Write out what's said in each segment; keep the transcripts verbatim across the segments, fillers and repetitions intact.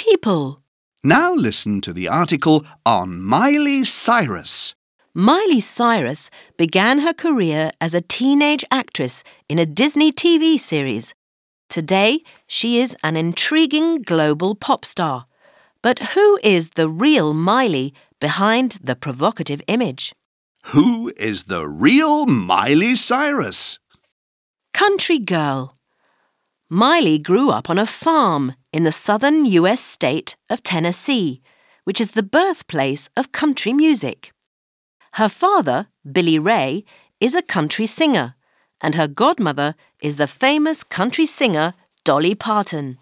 people. Now listen to the article on Miley Cyrus. Miley Cyrus began her career as a teenage actress in a Disney T V series. Today, she is an intriguing global pop star. But who is the real Miley behind the provocative image? Who is the real Miley Cyrus? Country girl. Miley grew up on a farm in the southern U S state of Tennessee, which is the birthplace of country music. Her father, Billy Ray, is a country singer, and her godmother is the famous country singer Dolly Parton.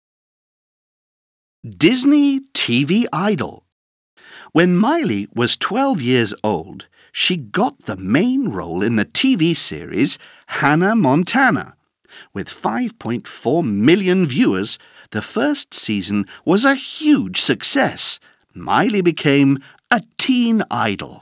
Disney T V idol. When Miley was twelve years old, she got the main role in the T V series Hannah Montana. With five point four million viewers, the first season was a huge success. Miley became a teen idol.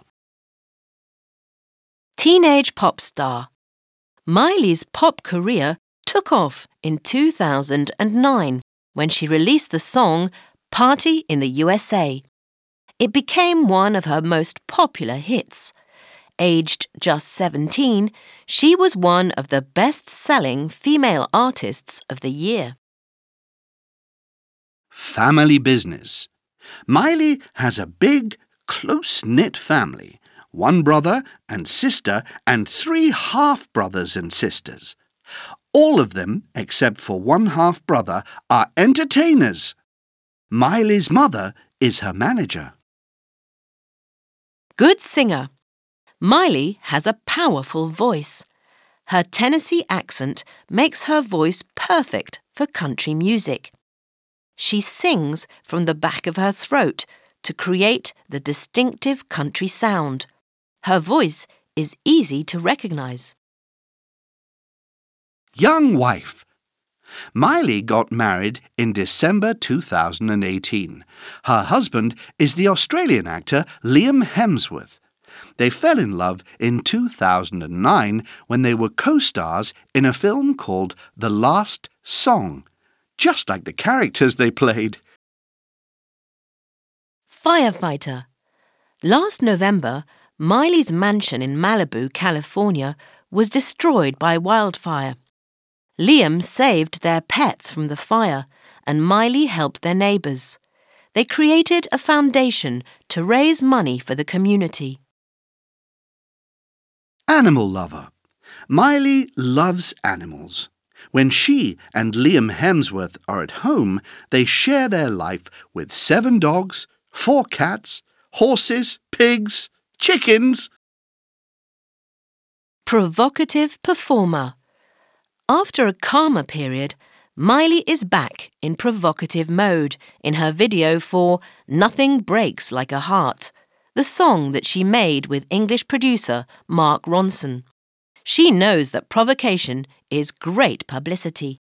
Teenage pop star. Miley's pop career took off in two thousand nine when she released the song Party in the U S A. It became one of her most popular hits. Aged just seventeen, she was one of the best-selling female artists of the year. Family business. Miley has a big, close-knit family. One brother and sister and three half-brothers and sisters. All of them, except for one half-brother, are entertainers. Miley's mother is her manager. Good singer. Miley has a powerful voice. Her Tennessee accent makes her voice perfect for country music. She sings from the back of her throat to create the distinctive country sound. Her voice is easy to recognize. Young wife. Miley got married in December two thousand eighteen. Her husband is the Australian actor Liam Hemsworth. They fell in love in two thousand nine when they were co-stars in a film called The Last Song, just like the characters they played. Firefighter. Last November, Miley's mansion in Malibu, California, was destroyed by wildfire. Liam saved their pets from the fire, and Miley helped their neighbours. They created a foundation to raise money for the community. Animal lover. Miley loves animals. When she and Liam Hemsworth are at home, they share their life with seven dogs, four cats, horses, pigs, chickens. Provocative performer. After a calmer period, Miley is back in provocative mode in her video for Nothing Breaks Like a Heart, the song that she made with English producer Mark Ronson. She knows that provocation is great publicity.